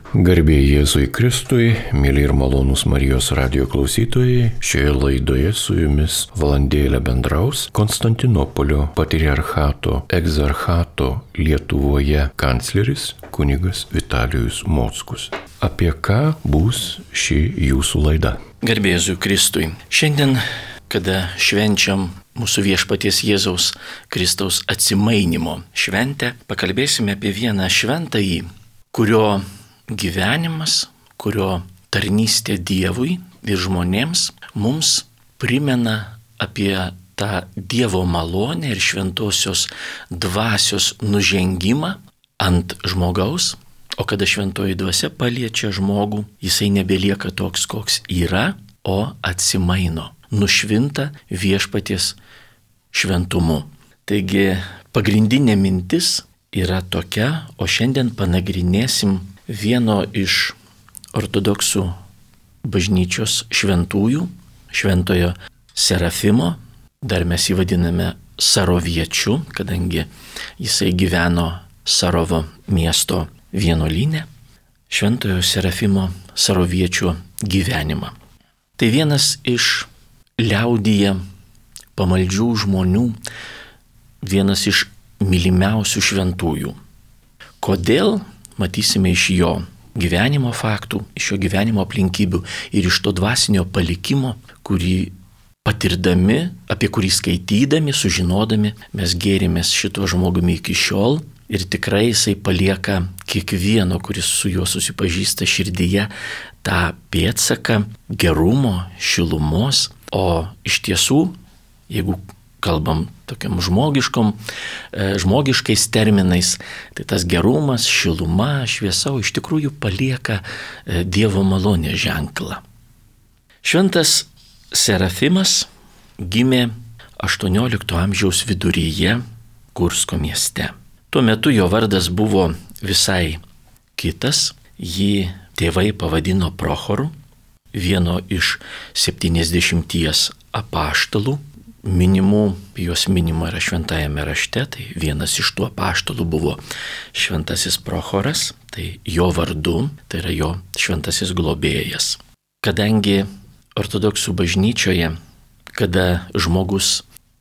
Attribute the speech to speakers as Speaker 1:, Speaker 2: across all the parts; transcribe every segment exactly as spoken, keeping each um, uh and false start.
Speaker 1: Garbė Jėzui Kristui, mėly ir malonūs Marijos radijo klausytojai, šioje laidoje su jumis valandėlę bendraus Konstantinopolio patriarchato egzarchato Lietuvoje kancleris kunigas Vitalijus Mockus. Apie ką bus ši jūsų laida?
Speaker 2: Garbė Jėzui Kristui. Šiandien, kada švenčiam mūsų viešpaties Jėzaus Kristaus atsimainimo šventę, pakalbėsime apie vieną šventąjį, kurio gyvenimas, kurio tarnystė Dievui ir žmonėms mums primena apie tą Dievo malonę ir šventosios dvasios nužengimą ant žmogaus, o kada šventoji dvasia paliečia žmogų, jisai nebelieka toks, koks yra, o atsimaino, nušvinta viešpaties šventumu. Taigi pagrindinė mintis yra tokia, o šiandien panagrinėsim vieno iš ortodoksų bažnyčios šventųjų, šventojo Serafimo, dar mes jį vadiname Saroviečiu, kadangi jisai gyveno Sarovo miesto vienuolyne, šventojo Serafimo Saroviečio gyvenimą. Tai vienas iš liaudyje pamaldžių žmonių, vienas iš mylimiausių šventųjų. Kodėl? Matysime iš jo gyvenimo faktų, iš jo gyvenimo aplinkybių ir iš to dvasinio palikimo, kurį patirdami, apie kurį skaitydami, sužinodami, mes gėrimės šito žmogumi iki šiol ir tikrai jisai palieka kiekvieno, kuris su juo susipažįsta širdyje, tą pėdsaką gerumo, šilumos, o iš tiesų, jeigu kalbam tokiam žmogiškom, žmogiškais terminais, tai tas gerumas, šiluma, šviesa iš tikrųjų palieka Dievo malonės ženklą. Šventas Serafimas gimė aštuoniolikto amžiaus viduryje Kursko mieste. Tuo metu jo vardas buvo visai kitas, jį tėvai pavadino Prochoru, vieno iš septyniasdešimties apaštalų. Minimų, jos minima yra šventajame rašte, tai vienas iš tų apaštalų buvo šventasis Prochoras, tai jo vardu, tai yra jo šventasis globėjas. Kadangi ortodoksų bažnyčioje, kada žmogus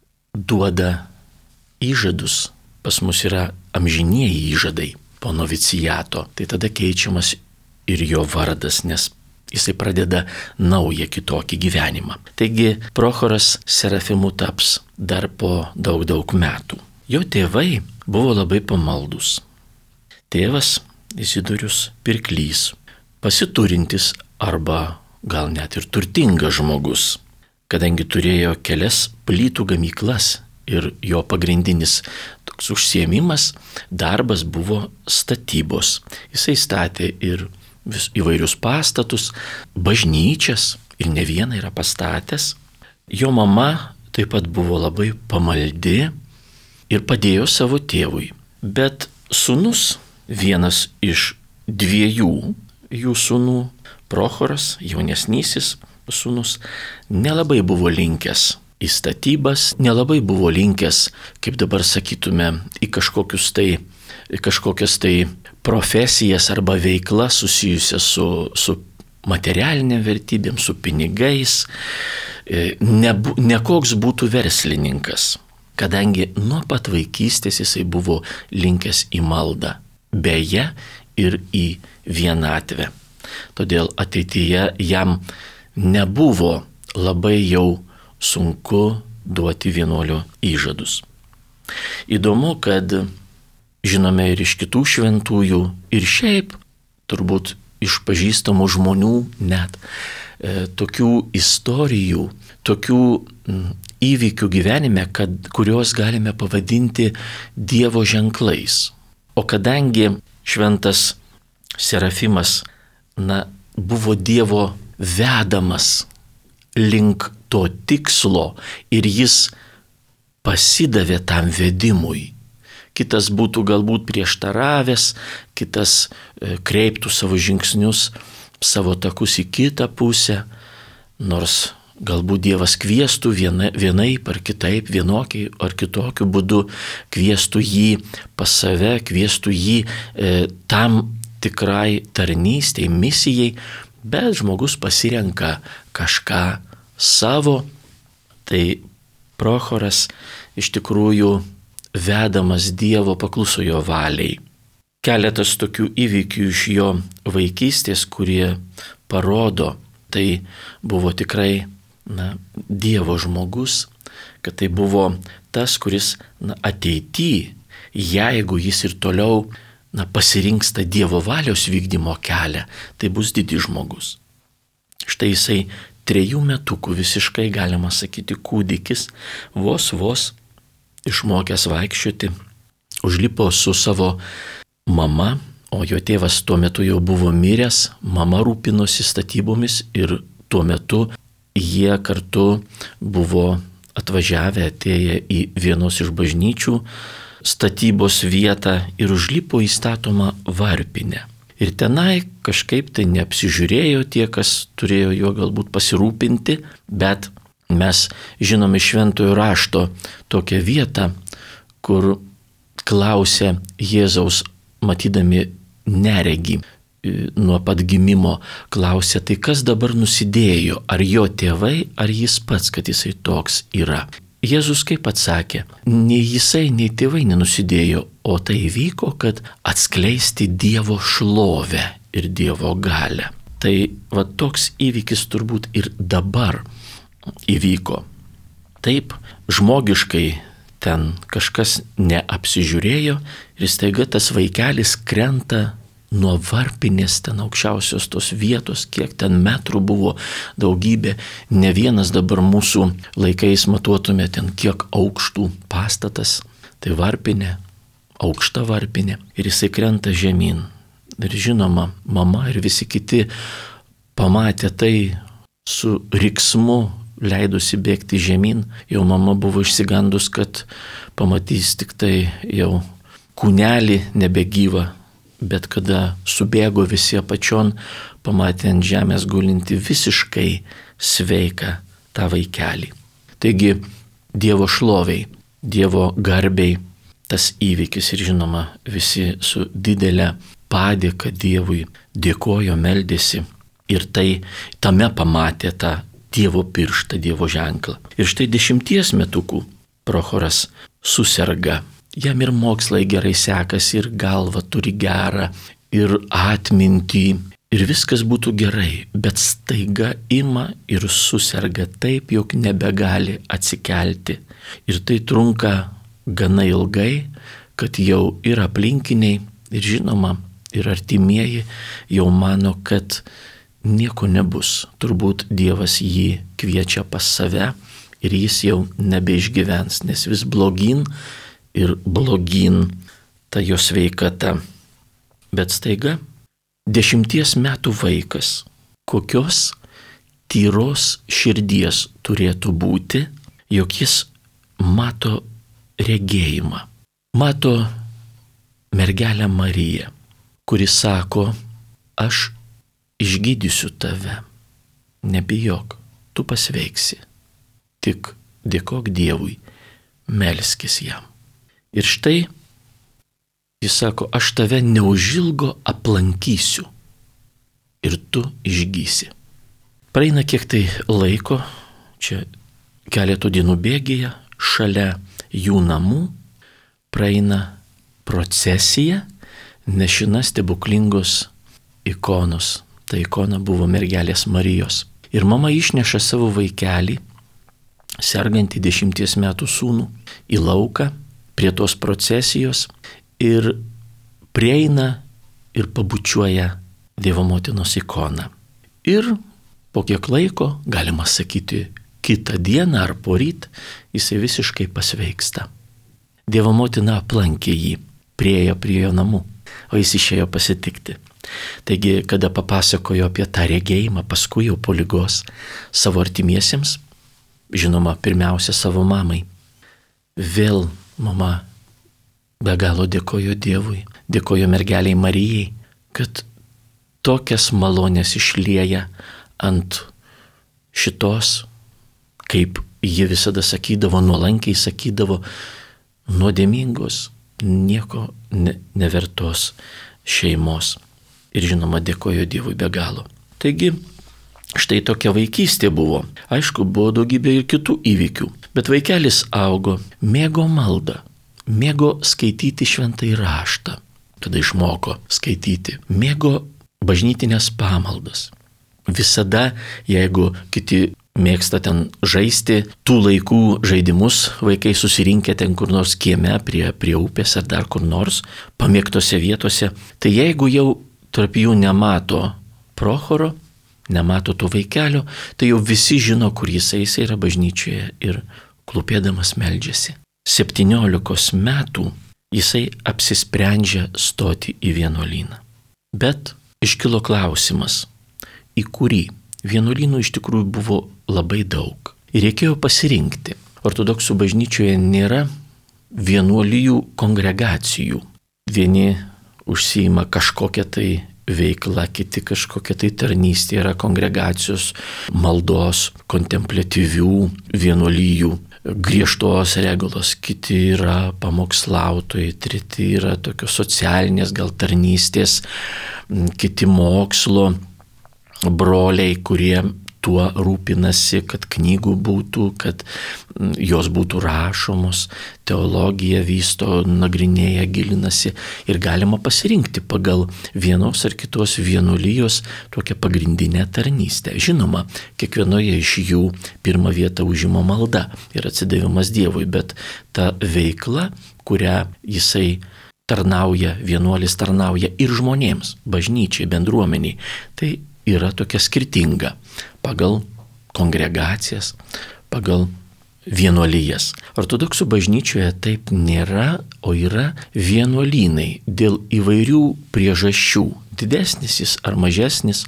Speaker 2: duoda įžadus, pas mus yra amžinieji įžadai po noviciato, tai tada keičiamas ir jo vardas, nes jisai pradeda naują kitokį gyvenimą. Taigi Prochoras Serafimu taps dar po daug daug metų. Jo tėvai buvo labai pamaldus. Tėvas Izidorius Pirklys, pasiturintis arba gal net ir turtingas žmogus, kadangi turėjo kelias plytų gamyklas ir jo pagrindinis toks užsiėmimas, darbas buvo statybos. Jisai statė ir vis įvairius pastatus, bažnyčias ir ne vieną yra pastatęs. Jo mama taip pat buvo labai pamaldi ir padėjo savo tėvui. Bet sūnus, vienas iš dviejų jų sūnų, Prochoras, jaunesnysis sūnus, nelabai buvo linkęs į statybas, nelabai buvo linkęs, kaip dabar sakytume, į kažkokius tai, į kažkokias tai profesijas arba veiklas susijusias su, su materialinėm vertybėm, su pinigais, ne, ne koks būtų verslininkas, kadangi nuo pat vaikystės jisai buvo linkęs į maldą, beje ir į vienatvę. Todėl ateityje jam nebuvo labai jau sunku duoti vienuolio įžadus. Įdomu, kad žinome ir iš kitų šventųjų, ir šiaip turbūt iš pažįstamų žmonių net e, tokių istorijų, tokių m, įvykių gyvenime, kad, kuriuos galime pavadinti Dievo ženklais. O kadangi šventas Serafimas na, buvo Dievo vedamas link to tikslo ir jis pasidavė tam vedimui, kitas būtų galbūt prieštaravęs, kitas kreiptų savo žingsnius, savo takus į kitą pusę, nors galbūt Dievas kviestų viena, vienaip ar kitaip, vienokiai ar kitokiu būdu, kviestų jį pas save, kviestų jį e, tam tikrai tarnystei, misijai, bet žmogus pasirenka kažką savo. Tai Prochoras iš tikrųjų vedamas Dievo pakluso jo valiai. Keletas tokių įvykių iš jo vaikystės, kurie parodo, tai buvo tikrai na, Dievo žmogus, kad tai buvo tas, kuris na, ateityje, jeigu jis ir toliau na, pasirinks tą Dievo valios vykdymo kelią, tai bus didis žmogus. Štai jisai trejų metukų visiškai, galima sakyti, kūdikis, vos vos išmokęs vaikščioti, užlipo su savo mama, o jo tėvas tuo metu jau buvo miręs, mama rūpinosi statybomis ir tuo metu jie kartu buvo atvažiavę, atėję į vienos iš bažnyčių statybos vietą ir užlipo į statomą varpinę. Ir tenai kažkaip tai neapsižiūrėjo tie, kas turėjo juo galbūt pasirūpinti, bet mes žinome šventojo rašto tokią vietą, kur klausė Jėzaus, matydami neregį nuo pat gimimo, klausė, tai kas dabar nusidėjo, ar jo tėvai, ar jis pats, kad jisai toks yra. Jėzus kaip atsakė, nei jisai, nei tėvai nenusidėjo, o tai vyko, kad atskleisti Dievo šlovę ir Dievo galią. Tai va toks įvykis turbūt ir dabar įvyko. Taip, žmogiškai ten kažkas neapsižiūrėjo ir staiga tas vaikelis krenta nuo varpinės ten aukščiausios tos vietos, kiek ten metrų buvo, daugybė, ne vienas dabar mūsų laikais matuotume ten kiek aukštų pastatas, tai varpinė, aukšta varpinė ir jisai krenta žemyn. Ir žinoma, mama ir visi kiti pamatė tai su riksmu, leidusi bėgti žemyn, jau mama buvo išsigandus, kad pamatys tik tai jau kūnelį nebegyvą. Bet kada subėgo visi apačion, pamatė ant žemės gulinti visiškai sveiką tą vaikelį. Taigi Dievo šloviai, Dievo garbiai tas įvykis ir žinoma visi su didelė padėka Dievui dėkojo, meldėsi ir tai tame pamatė tą Dievo pirštą, Dievo ženklą. Ir štai dešimties metukų Prochoras suserga. Jam ir mokslai gerai sekasi, ir galva turi gerą, ir atmintį, ir viskas būtų gerai, bet staiga ima ir suserga taip, jog nebegali atsikelti. Ir tai trunka gana ilgai, kad jau ir aplinkiniai, ir žinoma, ir artimieji jau mano, kad nieko nebus. Turbūt Dievas jį kviečia pas save ir jis jau nebeišgyvens, nes vis blogyn ir blogyn ta jo sveikata. Bet staiga dešimties metų vaikas, kokios tyros širdies turėtų būti, jog jis mato regėjimą. Mato mergelę Mariją, kuri sako, aš išgydysiu tave, nebijok, tu pasveiksi, tik dėkok Dievui, melskis jam. Ir štai jis sako, aš tave neužilgo aplankysiu ir tu išgysi. Praeina kiek tai laiko, čia keletų dienų bėgyje, šalia jų namų praeina procesija, nešina stebuklingos ikonos. Ta ikona buvo mergelės Marijos. Ir mama išneša savo vaikelį, sergantį dešimties metų sūnų, į lauką, prie tos procesijos ir prieina ir pabučiuoja Dievo motinos ikoną. Ir po kiek laiko, galima sakyti, kitą dieną ar poryt, jisai visiškai pasveiksta. Dievo motina aplankė jį, priejo prie jo namų, o jis išėjo pasitikti. Taigi, kada papasakojo apie tą regėjimą, paskui jau po ligos savo artimiesiems, žinoma, pirmiausia savo mamai, vėl mama be galo dėkojo Dievui, dėkojo mergeliai Marijai, kad tokias malonės išlieja ant šitos, kaip ji visada sakydavo, nuolankiai sakydavo, nuodėmingos, nieko ne, nevertos šeimos. ir žinoma dėkojo Dievui be galo. Taigi, štai tokia vaikystė buvo. Aišku, buvo daugybė ir kitų įvykių, bet vaikelis augo, mėgo maldą, mėgo skaityti šventąjį raštą, tada išmoko skaityti, mėgo bažnytinės pamaldas. Visada, jeigu kiti mėgsta ten žaisti tų laikų žaidimus, vaikai susirinkę ten kur nors kieme prie, prie upės ar dar kur nors, pamėgtose vietose, tai jeigu jau tarp jų nemato Prochoro, nemato to vaikelio, tai jau visi žino, kur jisai, jisai yra bažnyčioje ir klūpėdamas meldžiasi. septyniolikos metų jisai apsisprendžia stoti į vienuolyną. Bet iškilo klausimas, į kurį. Vienuolynų iš tikrųjų buvo labai daug. Ir reikėjo pasirinkti. Ortodoksų bažnyčioje nėra vienuolijų kongregacijų. Vieni užsiima kažkokią tai veiklą, kiti kažkokią tai tarnystę, yra kongregacijos maldos, kontempliatyvių vienuolijų, griežtos regulos, kiti yra pamokslautojai, treti yra tokios socialinės gal tarnystės, kiti mokslo broliai, kurie tuo rūpinasi, kad knygų būtų, kad jos būtų rašomos, teologiją vysto, nagrinėja, gilinasi ir galima pasirinkti pagal vienos ar kitos vienuolijos tokią pagrindinę tarnystę. Žinoma, kiekvienoje iš jų pirmą vietą užima malda ir atsidavimas Dievui, bet ta veikla, kurią jisai tarnauja, vienuolis tarnauja ir žmonėms, bažnyčiai, bendruomeniai, tai yra tokia skirtinga pagal kongregacijas, pagal vienuolijas. Ortodoksų bažnyčioje taip nėra, o yra vienuolynai dėl įvairių priežasčių. Didesnis jis ar mažesnis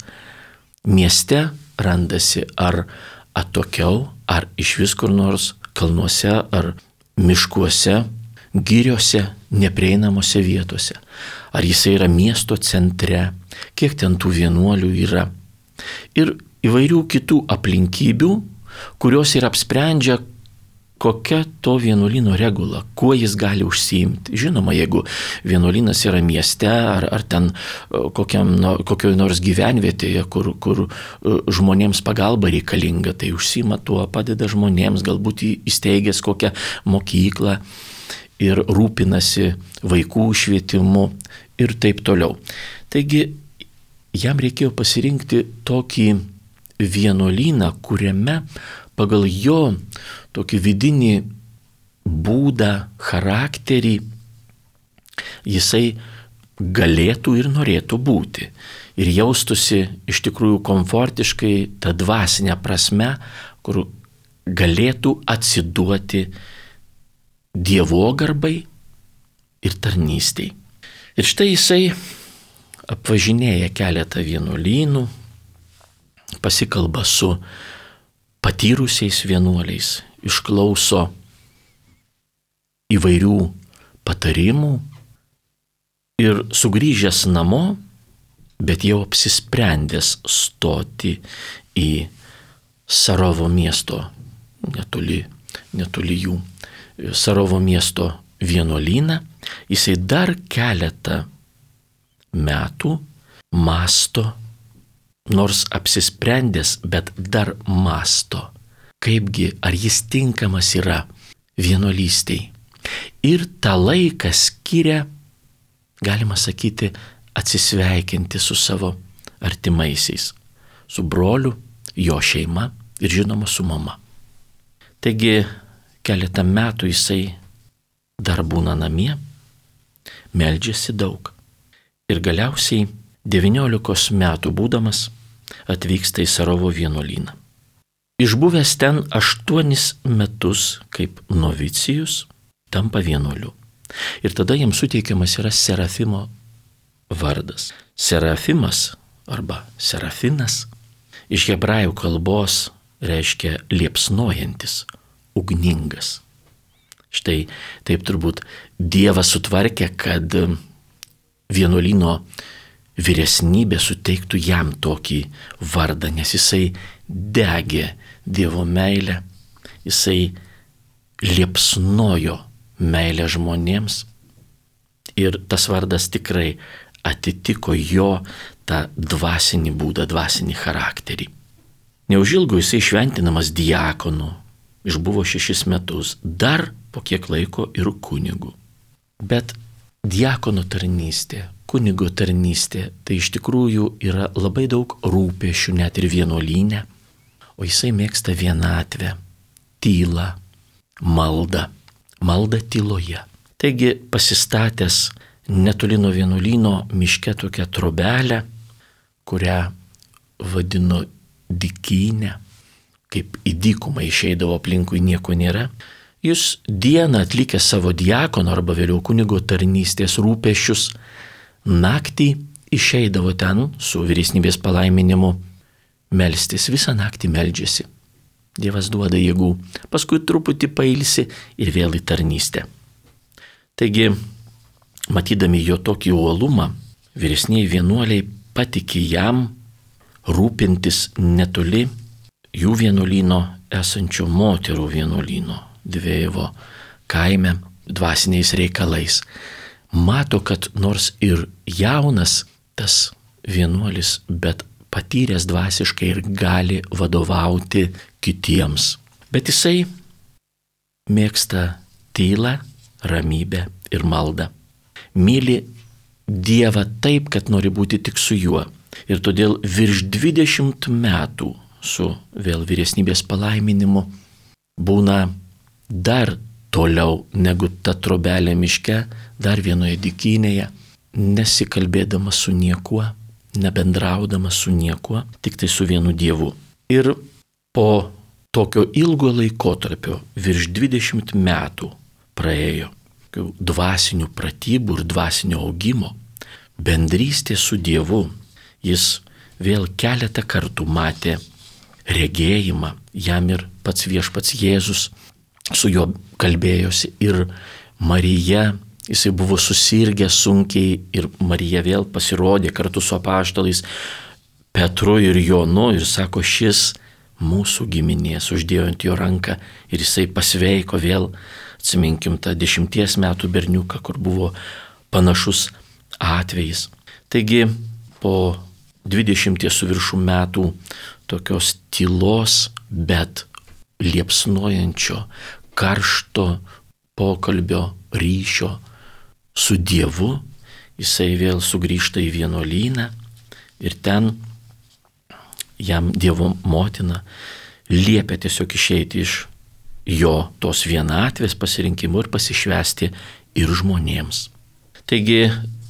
Speaker 2: mieste randasi ar atokiau, ar iš vis kur nors kalnuose, ar miškuose, giriose, neprieinamose vietose. Ar jisai yra miesto centre, kiek ten tų vienuolių yra. Ir įvairių kitų aplinkybių, kurios ir apsprendžia, kokia to vienuolyno regula, kuo jis gali užsiimti. Žinoma, jeigu vienuolynas yra mieste ar, ar ten kokiam, kokioj nors gyvenvietėje, kur, kur žmonėms pagalba reikalinga, tai užsiima tuo, padeda žmonėms, galbūt įsteigęs kokią mokyklą ir rūpinasi vaikų švietimu ir taip toliau. Taigi, jam reikėjo pasirinkti tokį vienuolyną, kuriame pagal jo tokį vidinį būdą, charakterį jisai galėtų ir norėtų būti. Ir jaustųsi iš tikrųjų komfortiškai tą dvasinę prasme, kur galėtų atsiduoti dievogarbai ir tarnystei. Ir štai jisai apvažinėja keletą vienuolynų, pasikalba su patyrusiais vienuoliais, išklauso įvairių patarimų ir sugrįžęs namo, bet jau apsisprendęs stoti į Sarovo miesto, netoli, netoli jų, Sarovo miesto vienuolyną, jisai dar keletą metų masto, nors apsisprendęs, bet dar masto, kaipgi, ar jis tinkamas yra vienuolystiai. Ir tą laiką skiria, galima sakyti, atsisveikinti su savo artimaisiais, su broliu, jo šeima ir žinoma su mama. Taigi, keletą metų jisai dar būna namie, meldžiasi daug. Ir galiausiai devyniolikos metų būdamas atvyksta į Sarovo vienuolyną. Išbuvęs ten aštuonis metus kaip novicijus, tampa vienuoliu. Ir tada jam suteikiamas yra Serafimo vardas. Serafimas arba Serafinas iš hebrajų kalbos reiškia liepsnojantis, ugningas. Štai taip turbūt Dievas sutvarkė, kad vienuolyno vyresnybė suteiktų jam tokį vardą, nes jisai degė Dievo meilę, jisai liepsnojo meilę žmonėms ir tas vardas tikrai atitiko jo tą dvasinį būdą, dvasinį charakterį. Neužilgo jisai šventinamas diakonu, išbuvo šešis metus, dar po kiek laiko ir kunigu. Bet diakono tarnystė, kunigo tarnystė, tai iš tikrųjų yra labai daug rūpesčių net ir vienuolyne, o jisai mėgsta vienatvę, tylą, maldą, maldą tyloje. Taigi pasistatęs netoli nuo vienuolyno miške tokią trobelę, kurią vadino dykynę, kaip į dykumą išeidavo, aplinkui nieko nėra, jis dieną atlikęs savo diakono arba vėliau kunigo tarnystės rūpesčius, naktį išeidavo ten su vyresnybės palaiminimu melstis, visą naktį meldžiasi. Dievas duoda jėgų, paskui truputį pailsi ir vėl į tarnystę. Taigi, matydami jo tokį uolumą, vyresniai vienuoliai patikė jam rūpintis netoli jų vienuolyno esančio moterų vienuolyno Dvėjevo kaime dvasiniais reikalais. Mato, kad nors ir jaunas tas vienuolis, bet patyręs dvasiškai ir gali vadovauti kitiems. Bet jisai mėgsta tylą, ramybę ir maldą. Myli Dievą taip, kad nori būti tik su juo. Ir todėl virš dvidešimt metų su vėl vyresnybės palaiminimu būna dar toliau negu ta trobelė miške, dar vienoje dykynėje, nesikalbėdamas su niekuo, nebendraudamas su niekuo, tik tai su vienu Dievu. Ir po tokio ilgo laikotarpio, virš dvidešimt metų praėjo dvasinių pratybų ir dvasinio augimo, bendrystė su Dievu, jis vėl keletą kartų matė regėjimą, jam ir pats viešpats Jėzus su juo kalbėjosi ir Marija, jisai buvo susirgęs sunkiai ir Marija vėl pasirodė kartu su apaštalais Petru ir Jonu ir sako, šis mūsų giminės, uždėjo ant jo ranką ir jisai pasveiko vėl, atsiminkim tą dešimties metų berniuką, kur buvo panašus atvejis. Taigi po dvidešimties su viršų metų tokios tylos, bet liepsnojančio, karšto pokalbio ryšio su Dievu, jisai vėl sugrįžta į vienuolyną ir ten jam Dievo motina liepia tiesiog išeiti iš jo tos vienatvės pasirinkimų ir pasišvęsti ir žmonėms. Taigi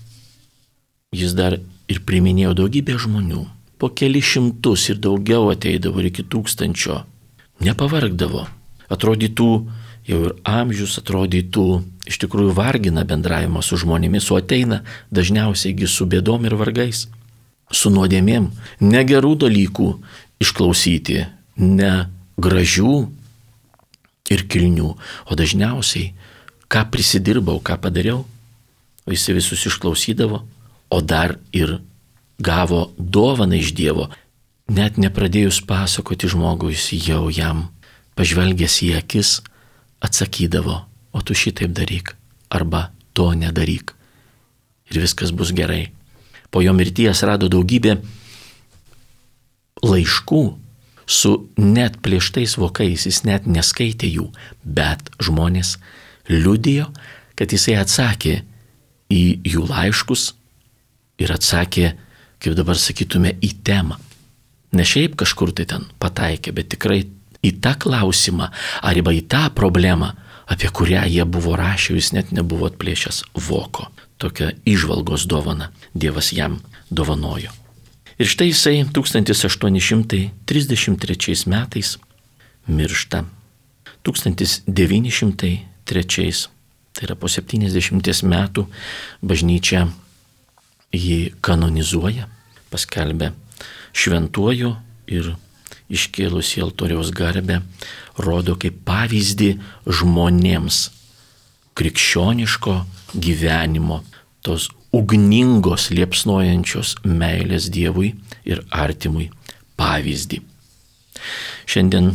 Speaker 2: jis dar ir priminėjo daugybę žmonių, po keli šimtus ir daugiau ateidavo ir iki tūkstančio, nepavargdavo, atrodytų jau ir amžius, atrodytų iš tikrųjų vargina bendravimą su žmonėmis, o ateina dažniausiai su bėdom ir vargais, su nuodėmėm, ne gerų dalykų išklausyti, ne gražių ir kilnių, o dažniausiai, ką prisidirbau, ką padariau, o jis visus išklausydavo, o dar ir gavo dovaną iš Dievo, net nepradėjus pasakoti žmogui, jis jau jam pažvelgęs į akis atsakydavo, o tu šitaip daryk, arba to nedaryk. Ir viskas bus gerai. Po jo mirties rado daugybę laiškų su net plėštais vokais, jis net neskaitė jų, bet žmonės liudijo, kad jisai atsakė į jų laiškus ir atsakė, kaip dabar sakytume, į temą. Ne šiaip kažkur tai ten pataikė, bet tikrai į tą klausimą arba į tą problemą, apie kurią jie buvo rašę, jis net nebuvo atplėšęs voko. Tokią įžvalgos dovaną Dievas jam dovanojo. Ir štai jisai tūkstantis aštuoni šimtai trisdešimt trečiais metais miršta. tūkstantis devyni šimtai trečiais, tai yra po septyniasdešimties metų, bažnyčia jį kanonizuoja, paskelbė šventuoju ir iškėlus į altoriaus garbę rodo kaip pavyzdį žmonėms krikščioniško gyvenimo, tos ugningos, liepsnojančios meilės Dievui ir artimui pavyzdį. Šiandien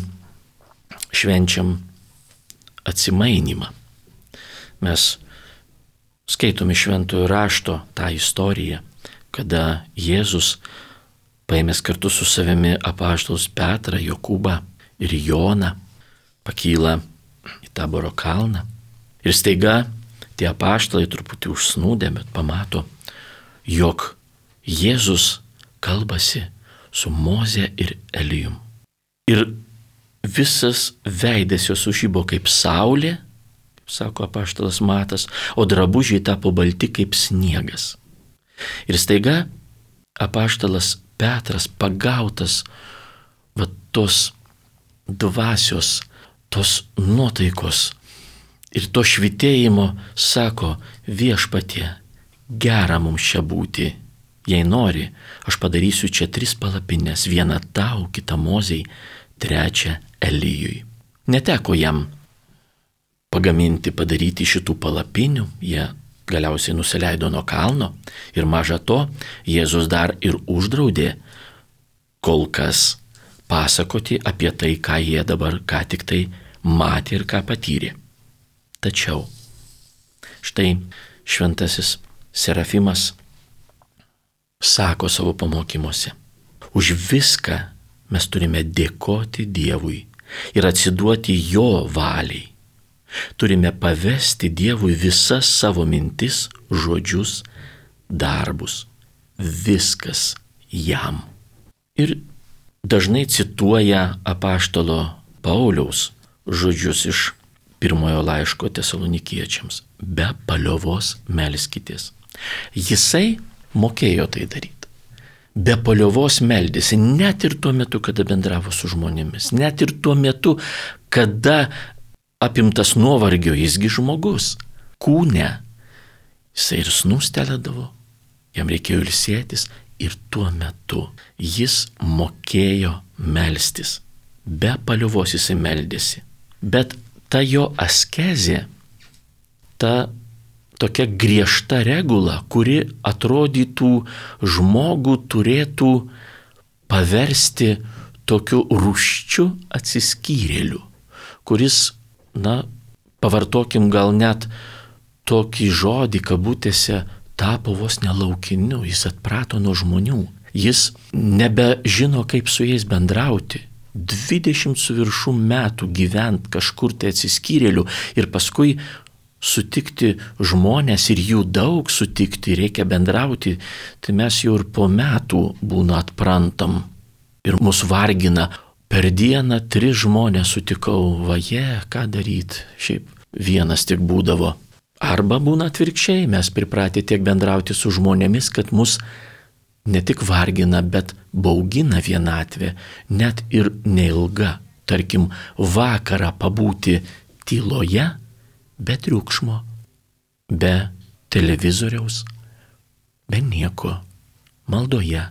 Speaker 2: švenčiam atsimainimą. Mes Skaitome šventojo rašto tą istoriją, kada Jėzus paėmęs kartu su savimi apaštalus Petrą, Jokūbą ir Joną, pakyla į Taboro kalną. Ir staiga tie apaštalai truputį užsnūdė, bet pamato, jog Jėzus kalbasi su Moze ir Elijum. Ir visas veidas jos sužybo kaip saulė, kaip sako apaštalas Matas, o drabužiai tapo balti kaip sniegas. Ir staiga apaštalas Petras pagautas va tos dvasios, tos nuotaikos ir to švitėjimo sako, viešpatie, gera mums čia būti. Jei nori, aš padarysiu čia tris palapines, vieną tau, kitą Mozei, trečią Elijui. Neteko jam pagaminti, padaryti šitų palapinių, jie galiausiai nusileido nuo kalno ir maža to, Jėzus dar ir uždraudė kol kas pasakoti apie tai, ką jie dabar ką tik tai matė ir ką patyrė. Tačiau štai šventasis Serafimas sako savo pamokymuose, už viską mes turime dėkoti Dievui ir atsiduoti Jo valiai. Turime pavesti Dievui visas savo mintis, žodžius, darbus. Viskas jam. Ir dažnai cituoja apaštalo Pauliaus žodžius iš pirmojo laiško Tesalonikiečiams. Be paliovos melskitės. Jisai mokėjo tai daryti. Be paliovos meldėsi, net ir tuo metu, kada bendravo su žmonėmis, net ir tuo metu, kada apimtas nuovargio, jisgi žmogus, kūne, jisai ir snūstelėdavo, jam reikėjo ilsėtis ir tuo metu jis mokėjo melstis. Be paliovos jisai meldėsi. Bet ta jo askezė, ta tokia griežta regula, kuri atrodytų žmogų turėtų paversti tokiu rūsčiu atsiskyrėliu, kuris, na, pavartokim gal net tokį žodį kabutėse, tapo vos nelaukiniu, jis atprato nuo žmonių, jis nebežino, kaip su jais bendrauti. Dvidešimt su viršum metų gyvent kažkur tai atsiskyrėliu ir paskui sutikti žmonės ir jų daug sutikti, reikia bendrauti, tai mes jau ir po metų būna atprantam ir mus vargina. Per dieną tris žmonės sutikau, vaje, ką daryt, šiaip vienas tik būdavo. Arba būna atvirkščiai, mes pripratę tiek bendrauti su žmonėmis, kad mus ne tik vargina, bet baugina vienatvė, net ir neilga. Tarkim, vakarą pabūti tyloje, be triukšmo, be televizoriaus, be nieko, maldoje,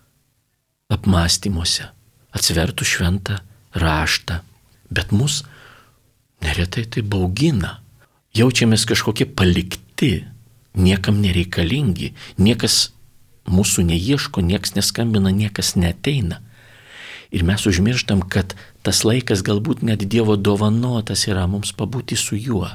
Speaker 2: apmąstymuose, atsivertų šventą raštą. Bet mus neretai tai baugina. Jaučiamės kažkokie palikti, niekam nereikalingi, niekas mūsų neieško, niekas neskambina, niekas neteina. Ir mes užmirštam, kad tas laikas galbūt net Dievo dovanotas yra mums pabūti su juo.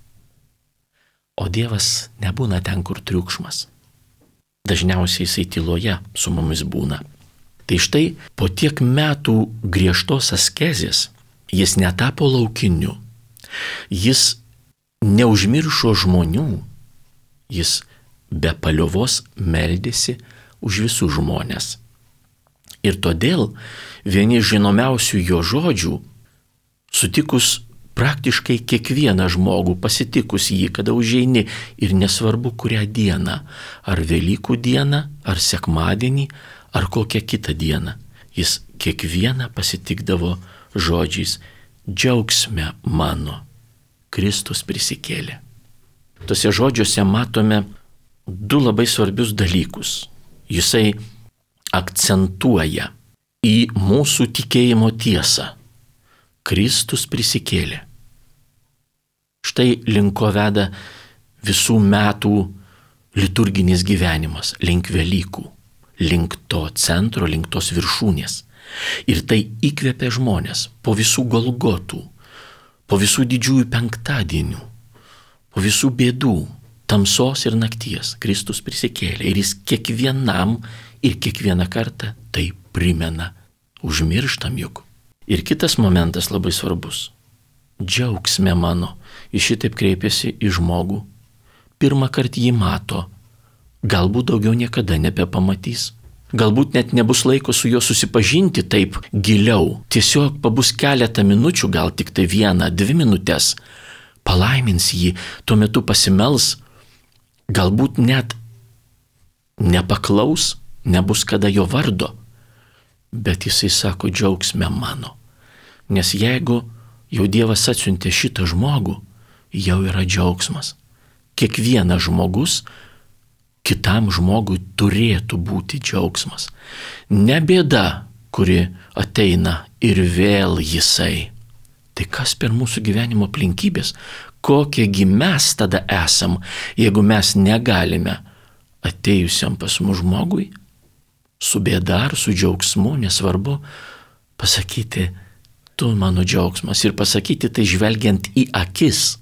Speaker 2: O Dievas nebūna ten, kur triukšmas. Dažniausiai jisai tyloje su mumis būna. Tai štai po tiek metų griežtos askezės jis netapo laukiniu. Jis neužmiršo žmonių. Jis be paliovos meldėsi už visus žmonės. Ir todėl vieni žinomiausių jo žodžių, sutikus praktiškai kiekvieną žmogų, pasitikus jį, kada užeini, ir nesvarbu kurią dieną, ar Velykų dieną, ar sekmadienį, ar kokią kitą dieną, jis kiekvieną pasitikdavo žodžiais: džiaugsme mano, Kristus prisikėlė. Tuose žodžiuose matome du labai svarbius dalykus. Jisai akcentuoja į mūsų tikėjimo tiesą. Kristus prisikėlė. Štai link ko veda visų metų liturginis gyvenimas, link Velykų, link to centro, link tos viršūnės. Ir tai įkvepia žmonės po visų Golgotų, po visų didžiųjų penktadienių, po visų bėdų, tamsos ir nakties Kristus prisikėlė ir jis kiekvienam ir kiekvieną kartą tai primena. Užmirštam juk. Ir kitas momentas labai svarbus. Džiaugsme mano, jis šitaip kreipiasi į žmogų. Pirmą kartą jį mato, galbūt daugiau niekada nebepamatys. Galbūt net nebus laiko su juo susipažinti taip giliau. Tiesiog pabus keletą minučių, gal tik tai vieną, dvi minutės. Palaimins jį, tuo metu pasimels. Galbūt net nepaklaus, nebus kada jo vardo. Bet jisai sako džiaugsme mano. Nes jeigu jau Dievas atsiuntė šitą žmogų, jau yra džiaugsmas. Kiekvienas žmogus kitam žmogui turėtų būti džiaugsmas. Ne bėda, kuri ateina ir vėl jisai. Tai kas per mūsų gyvenimo aplinkybės? Kokiegi mes tada esam, jeigu mes negalime atėjusiam pas mus žmogui su bėda ar su džiaugsmu, nesvarbu, pasakyti, tu mano džiaugsmas ir pasakyti tai žvelgiant į akis.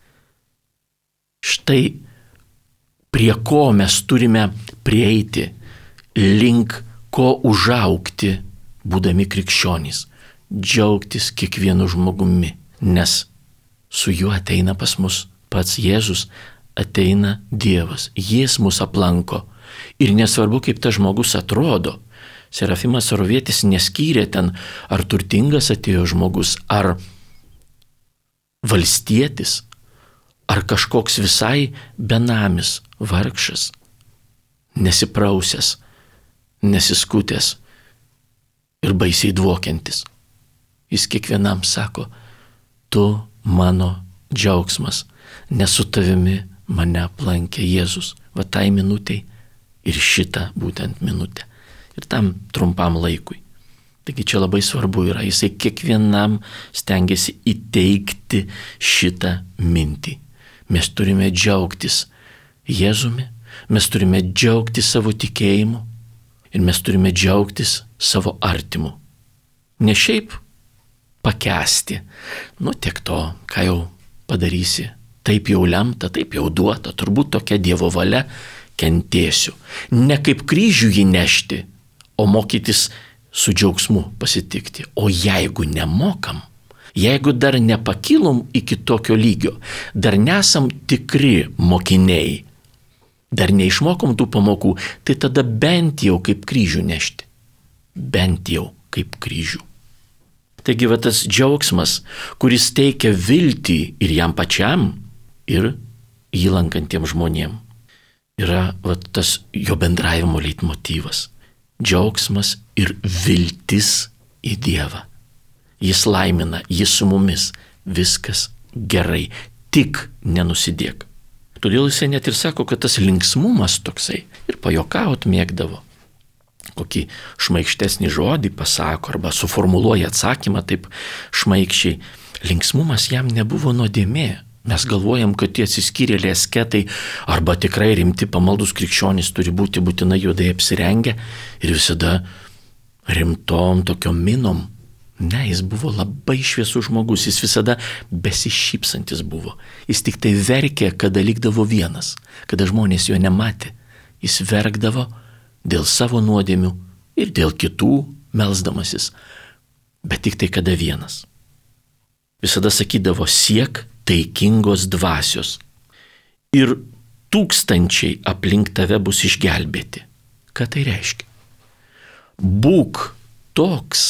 Speaker 2: Štai prie ko mes turime prieiti, link ko užaugti, būdami krikščionys, džiaugtis kiekvienu žmogumi, nes su juo ateina pas mus pats Jėzus, ateina Dievas, jis mus aplanko ir nesvarbu, kaip tas žmogus atrodo. Serafimas Sorovietis neskyrė ten, ar turtingas atėjo žmogus, ar valstietis, ar kažkoks visai benamis, vargšas, nesiprausęs, nesiskutęs ir baisiai dvokiantis. Jis kiekvienam sako, tu mano džiaugsmas, nes su tavimi mane aplankė Jėzus, va tai minutei ir šitą būtent minutę. Ir tam trumpam laikui. Taigi čia labai svarbu yra, jisai kiekvienam stengiasi įteikti šitą mintį. Mes turime džiaugtis Jėzumi, mes turime džiaugtis savo tikėjimu ir mes turime džiaugtis savo artimu. Ne šiaip pakęsti, nu tiek to, ką jau padarysi, taip jau lemta, taip jau duota, turbūt tokia Dievo valia, kentėsiu. Ne kaip kryžių jį nešti, o mokytis su džiaugsmu pasitikti. O jeigu nemokam, jeigu dar nepakilom iki tokio lygio, dar nesam tikri mokiniai, dar neišmokom tų pamokų, tai tada bent jau kaip kryžių nešti. Bent jau kaip kryžių. Taigi va tas džiaugsmas, kuris teikia viltį ir jam pačiam, ir jį lankantiems žmonėms, yra va tas jo bendravimo leitmotyvas. Džiaugsmas ir viltis į Dievą. Jis laimina, jis su mumis, viskas gerai, tik nenusidėk. Todėl jisai net ir sako, kad tas linksmumas toksai ir pajuokaut mėgdavo. Kokį šmaikštesnį žodį pasako arba suformuluoja atsakymą taip šmaikščiai. Linksmumas jam nebuvo nuodėmė. Mes galvojam, kad tie atsiskyrėliai asketai arba tikrai rimti pamaldus krikščionys turi būti būtinai juodai apsirengę ir visada rimtom tokiom minom. Ne, jis buvo labai šviesus žmogus, jis visada besišypsantis buvo. Jis tik tai verkė, kada likdavo vienas, kada žmonės jo nematė. Jis verkdavo dėl savo nuodėmių ir dėl kitų melsdamasis, bet tik tai kada vienas. Visada sakydavo, siek taikingos dvasios ir tūkstančiai aplink tave bus išgelbėti. Ką tai reiškia? Būk toks,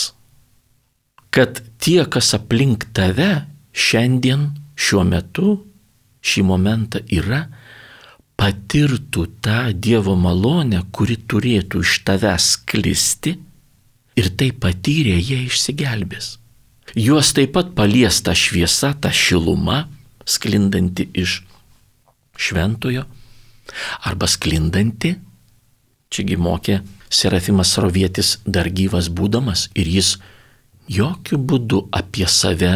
Speaker 2: kad tie, kas aplink tave šiandien, šiuo metu, šį momentą yra, patirtų tą Dievo malonę, kuri turėtų iš tavęs sklisti ir tai patyrė, jie išsigelbės. Juos taip pat palies ta šviesa, ta šiluma, sklindanti iš šventojo, arba sklindanti, čiagi mokė Serafimas Sorovietis dar gyvas būdamas ir jis jokių būdų apie save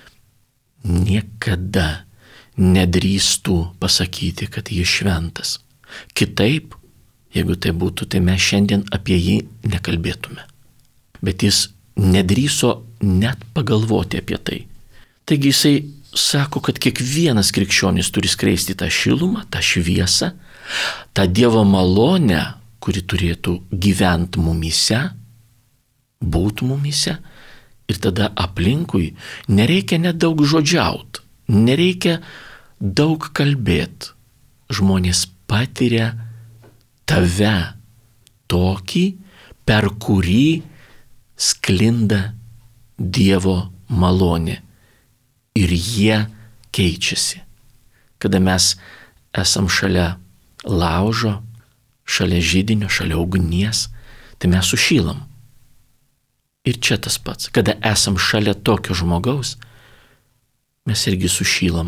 Speaker 2: niekada nedrįstų pasakyti, kad jis šventas. Kitaip, jeigu tai būtų, tai mes šiandien apie jį nekalbėtume. Bet jis nedrįso net pagalvoti apie tai. Taigi jisai sako, kad kiekvienas krikščionis turi skleisti tą šilumą, tą šviesą, tą Dievo malonę, kuri turėtų gyventi mumyse, būti mumyse. Ir tada aplinkui nereikia nedaug žodžiaut, nereikia daug kalbėti. Žmonės patiria tave tokį, per kurį sklinda Dievo malonė. Ir jie keičiasi. Kada mes esam šalia laužo, šalia židinio, šalia ugnies, tai mes sušylam. Ir čia tas pats. Kada esam šalia tokio žmogaus, mes irgi sušylam.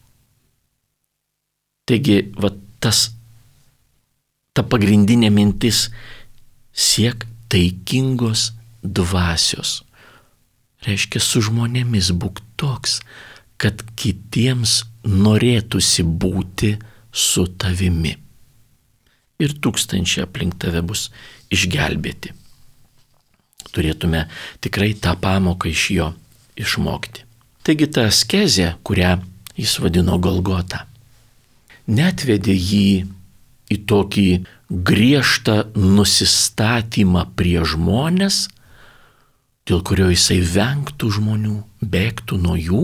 Speaker 2: Taigi, va tas, ta pagrindinė mintis siek taikingos dvasios. Reiškia, su žmonėmis būk toks, kad kitiems norėtųsi būti su tavimi. Ir tūkstančiai aplink tave bus išgelbėti. Turėtume tikrai tą pamoką iš jo išmokti. Taigi ta askezė, kurią jis vadino Golgota, netvedė jį į tokį griežtą nusistatymą prie žmonės, dėl kurio jisai vengtų žmonių, bėgtų nuo jų,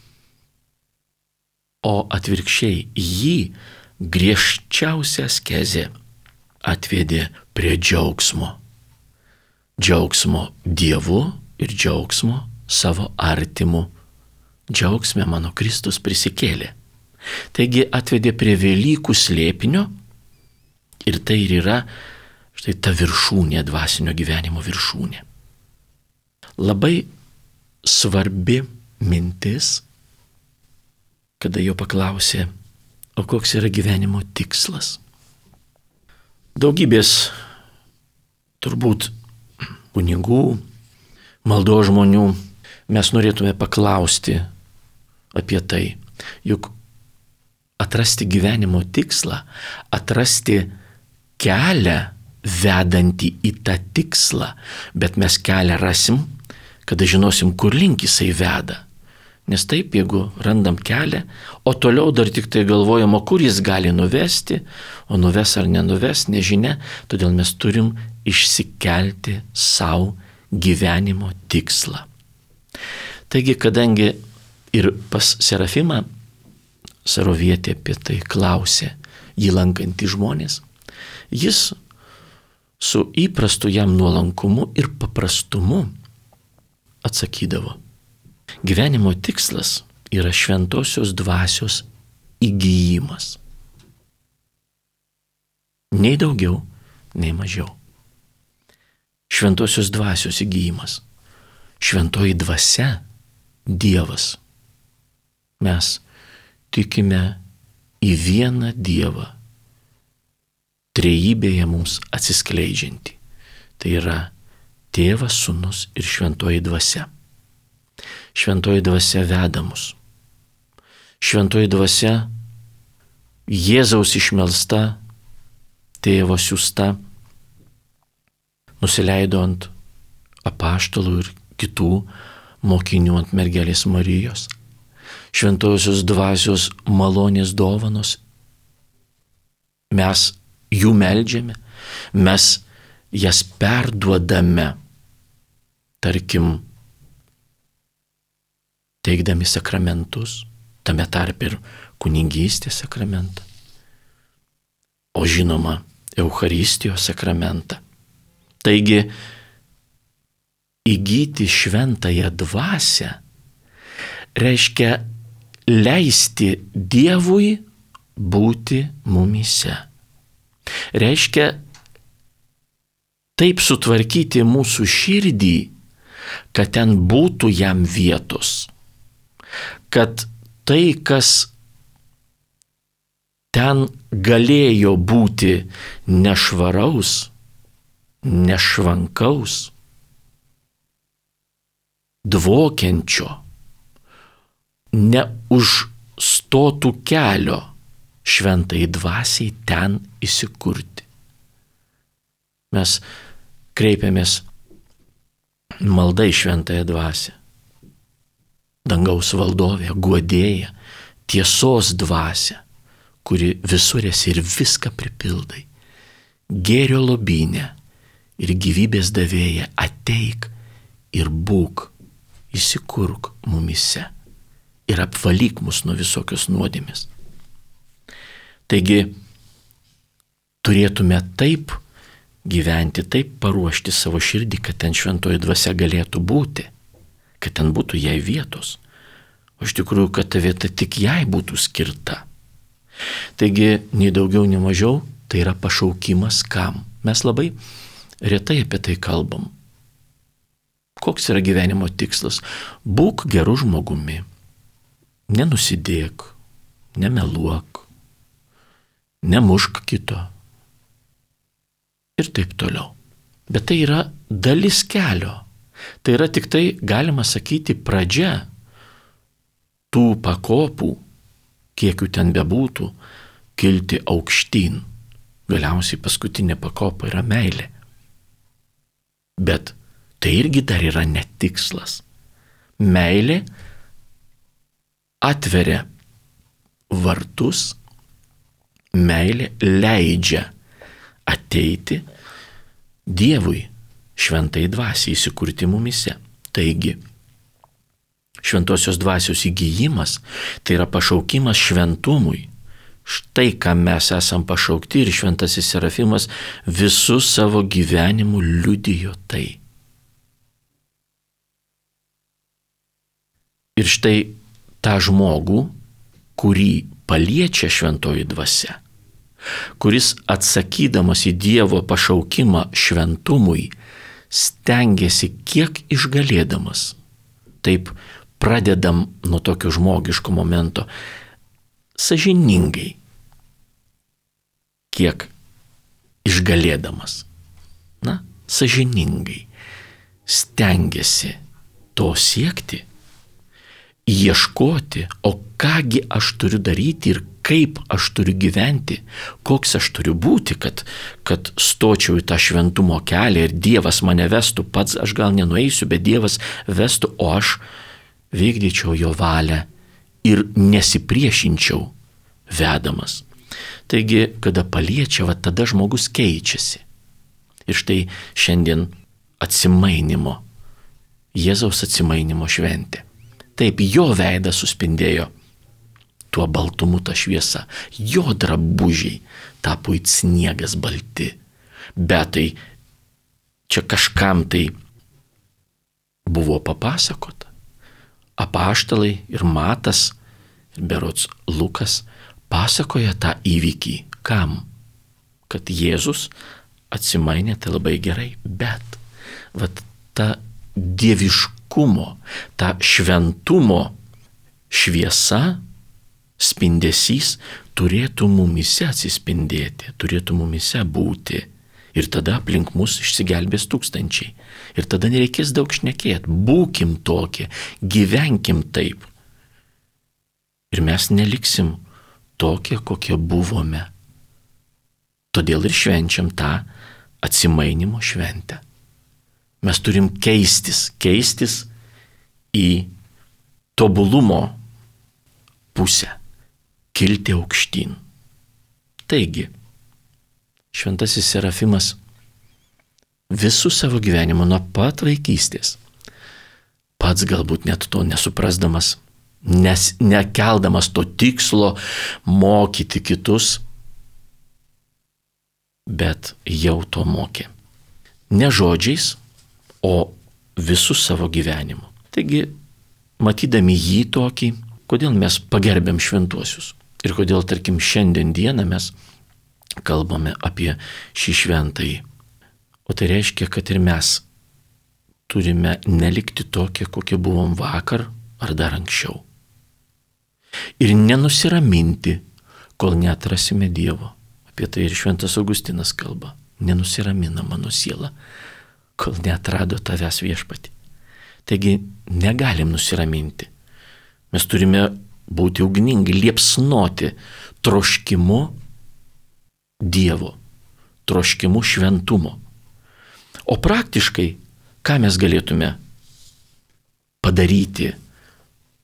Speaker 2: o atvirkščiai jį griežčiausia askezė atvedė prie džiaugsmo. Džiaugsmo Dievu ir džiaugsmo savo artimu. Džiaugsme mano Kristus prisikėlė. Taigi atvedė prie Velykų slėpinio ir tai ir yra štai ta viršūnė, dvasinio gyvenimo viršūnė. Labai svarbi mintis, kada jo paklausė, o koks yra gyvenimo tikslas. Daugybės turbūt kunigų, maldos žmonių mes norėtume paklausti apie tai, juk atrasti gyvenimo tikslą, atrasti kelią vedantį į tą tikslą, bet mes kelią rasim, kada žinosim, kur link jisai veda. Nes taip, jeigu randam kelią, o toliau dar tik tai galvojam, o kur jis gali nuvesti, o nuves ar nenuves, nežinia, todėl mes turim išsikelti savo gyvenimo tikslą. Taigi, kadangi ir pas Serafimą Sarovietė apie tai klausė, jį lankantys žmonės, jis su įprastu jam nuolankumu ir paprastumu atsakydavo. Gyvenimo tikslas yra šventosios dvasios įgijimas. Nei daugiau, nei mažiau. Šventosios dvasios įgijimas. Šventoji dvasia Dievas. Mes tikime į vieną Dievą, trejybėje mums atsiskleidžiantį. Tai yra Tėvas, Sūnus ir Šventoji dvasia. Šventoji dvasia veda mus. Šventoji dvasia Jėzaus išmelsta, Tėvo siųsta, nusileido ant apaštalų ir kitų mokinių, ant mergelės Marijos. Šventosios dvasios malonės dovanos. Mes jų meldžiame, mes jas perduodame, tarkim, teikdami sakramentus, tame tarp ir kunigystės sakramentą, o žinoma, Eucharistijos sakramentą. Taigi, įgyti šventąją dvasią reiškia leisti Dievui būti mumyse. Reiškia taip sutvarkyti mūsų širdį, kad ten būtų jam vietos. Kad tai, kas ten galėjo būti nešvaraus, nešvankaus, dvokiančio, neužstotų kelio šventai dvasiai ten įsikurti. Mes kreipiamės malda į šventąją dvasią. dangaus valdovė, guodėja, tiesos dvasia, kuri visur esi ir viską pripildai. Gėrio lobynė ir gyvybės davėja, ateik ir būk, įsikurk mumise ir apvalyk mus nuo visokios nuodėmės. Taigi, turėtume taip gyventi, taip paruošti savo širdį, kad ten šventoji dvasia galėtų būti, kad ten būtų jai vietos, o iš tikrųjų, kad ta vieta tik jai būtų skirta. Taigi, nei daugiau, nei mažiau, tai yra pašaukimas kam? Mes labai retai apie tai kalbam. Koks yra gyvenimo tikslas? Būk geru žmogumi, nenusidėk, nemeluok, nemušk kito ir taip toliau. Bet tai yra dalis kelio. Tai yra tik tai, galima sakyti, pradžia tų pakopų, kiek jų ten bebūtų, kilti aukštyn. Galiausiai paskutinė pakopa yra meilė. Bet tai irgi dar yra netikslas. Meilė atveria vartus, meilė leidžia ateiti Dievui, šventai dvasiai įsikurti mumise. Taigi, šventosios dvasios įgijimas tai yra pašaukimas šventumui. Štai, kam mes esam pašaukti, ir šventasis Serafimas visų savo gyvenimu liudijo tai. Ir štai tą žmogų, kurį paliečia šventoji dvasia, kuris atsakydamas į Dievo pašaukimą šventumui stengiasi kiek išgalėdamas. Taip pradedam nuo tokio žmogiško momento, sąžiningai, kiek išgalėdamas, na, sąžiningai stengiasi to siekti, ieškoti, o kągi aš turiu daryti ir kaip aš turiu gyventi, koks aš turiu būti, kad, kad stočiau į tą šventumo kelią ir Dievas mane vestų, pats aš gal nenueisiu, bet Dievas vestų, o aš vykdyčiau jo valią ir nesipriešinčiau vedamas. Taigi, kada paliečia, va, tada žmogus keičiasi. Ir štai šiandien atsimainimo, Jėzaus atsimainimo šventė. Taip, jo veidas suspindėjo tuo baltumu, ta šviesa. Jo drabužiai tapo it sniegas balti. Bet tai čia kažkam tai buvo papasakota. Apaštalai ir Matas, ir berods Lukas pasakoja tą įvykį. Kam? Kad Jėzus atsimainė, tai labai gerai. Bet vat ta dieviškumo, ta šventumo šviesa, spindesys turėtų mumise atsispindėti, turėtų mumise būti. Ir tada aplink mus išsigelbės tūkstančiai. Ir tada nereikės daug šnekėti. Būkim tokie, gyvenkim taip. Ir mes neliksim tokie, kokie buvome. Todėl ir švenčiam tą atsimainimo šventę. Mes turim keistis, keistis į tobulumo pusę, kilti aukštyn. Taigi, šventasis Serafimas visų savo gyvenimo nuo pat vaikystės, pats galbūt net to nesuprasdamas, nes nekeldamas to tikslo mokyti kitus, bet jau to mokė. Ne žodžiais, o visų savo gyvenimu. Taigi, matydami jį tokį, kodėl mes pagerbėm šventuosius ir kodėl, tarkim, šiandien dieną mes kalbame apie šį šventąjį. O tai reiškia, kad ir mes turime nelikti tokie, kokie buvom vakar ar dar anksčiau. Ir nenusiraminti, kol neatrasime Dievo. Apie tai ir šventas Augustinas kalba. Nenusiramina mano siela, kol neatrado tavęs viešpatį. Taigi negalim nusiraminti. Mes turime būti ugningi, liepsnoti troškimu Dievo, troškimu šventumo. O praktiškai, ką mes galėtume padaryti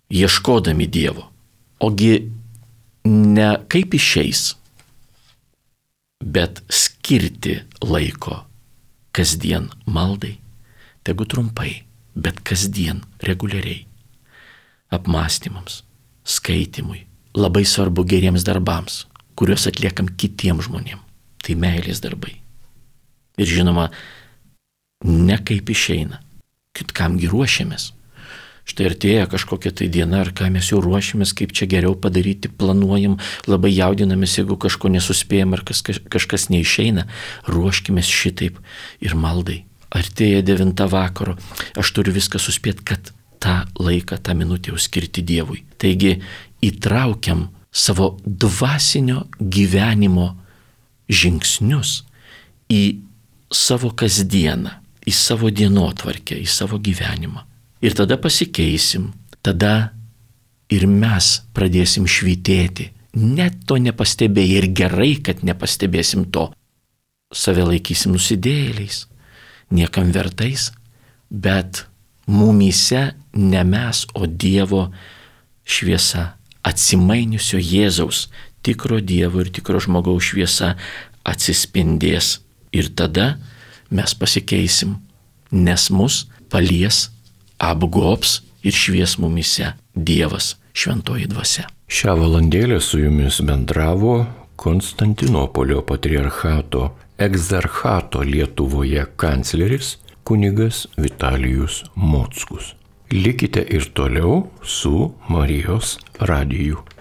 Speaker 2: ieškodami Dievo. Ogi ne kaip išeis, bet skirti laiko kasdien maldai, tegu trumpai, bet kasdien reguliariai, apmąstymams, skaitimui, labai svarbu geriems darbams, kuriuos atliekam kitiems žmonėms. Tai meilės darbai. Ir žinoma, ne kaip išeina, kitkamgi ruošiamės. Štai artėja kažkokia tai diena, ar ką mes jau ruošiamės, kaip čia geriau padaryti, planuojam, labai jaudinamės, jeigu kažko nesuspėjam, ar kas, kažkas neišeina, ruoškimės šitaip ir maldai. Artėja devinta vakaro, aš turiu viską suspėti, kad tą laiką, tą minutę jau skirti Dievui. Taigi įtraukiam savo dvasinio gyvenimo žingsnius į savo kasdieną, į savo dienotvarkę, į savo gyvenimą. Ir tada pasikeisim, tada ir mes pradėsim švytėti. Net to nepastebėję ir gerai, kad nepastebėsim to. Save laikysim nusidėjėliais, niekam vertais, bet mumyse ne mes, o Dievo šviesa, atsimainiusio Jėzaus, tikro Dievo ir tikro žmogaus šviesa atsispindės. Ir tada mes pasikeisim, nes mus palies, apgobs ir švies mumyse Dievas, šventoji dvasia.
Speaker 1: Šią valandėlę su jumis bendravo Konstantinopolio patriarchato egzarchato Lietuvoje kancleris kunigas Vitalijus Mockus. Likite ir toliau su Marijos radiju.